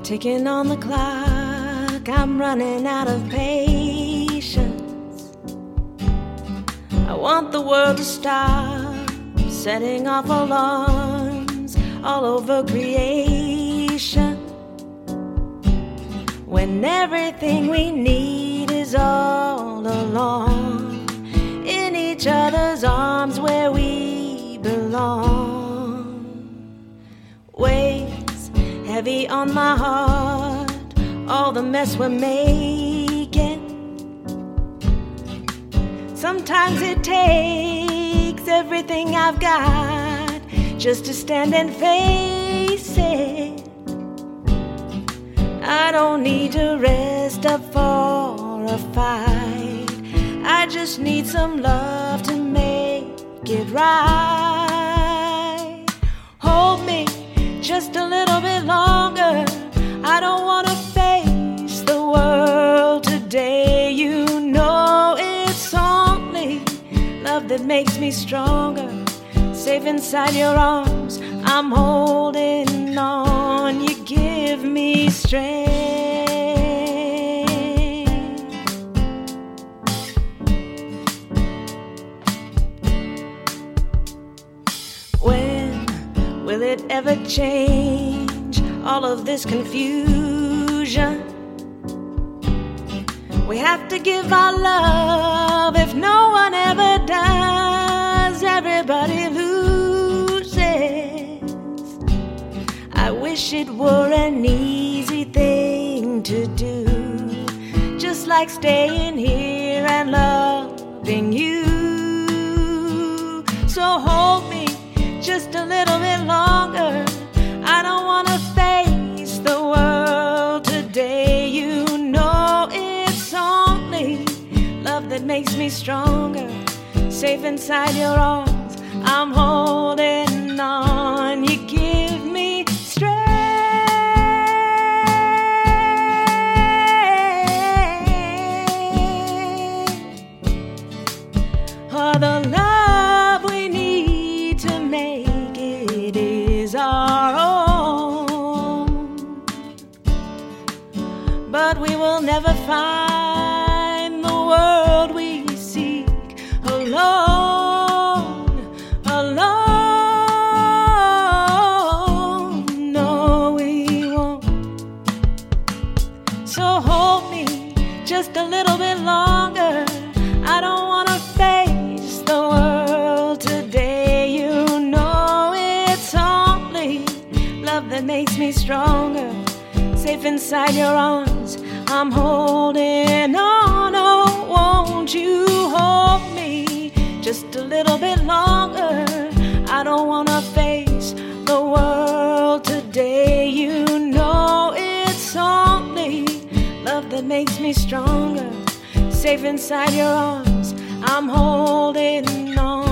Ticking on the clock, I'm running out of patience. I want the world to stop, setting off alarms all over creation, when everything we need is all along, in each other's arms where we belong. Weights heavy on my heart, all the mess we're making. Sometimes it takes everything I've got just to stand and face it. I don't need to rest up for a fight, I just need some love to make it right. Hold me just a little bit longer, I don't want to face the world today. You know it's only love that makes me stronger. Safe inside your arms, I'm holding on. You give me strength. When will it ever change all of this confusion? We have to give our love if no one ever does. Everybody loses. I wish it were an easy thing to do, just like staying here and loving you. So hold me just a little bit longer, I don't want to face the world today. You know it's only love that makes me stronger. Safe inside your arms, I'm holding on. You give me strength. Oh, the love we need to make it is our own, but we will never find the world we seek alone, alone. No, we won't. So hold me just a little bit longer, I don't want to face the world today. You know it's only love that makes me stronger. Safe inside your arms, I'm holding on. Oh, won't you hold me just a little bit longer? I don't want to face the world today. You know it's only love that makes me stronger. Safe inside your arms, I'm holding on.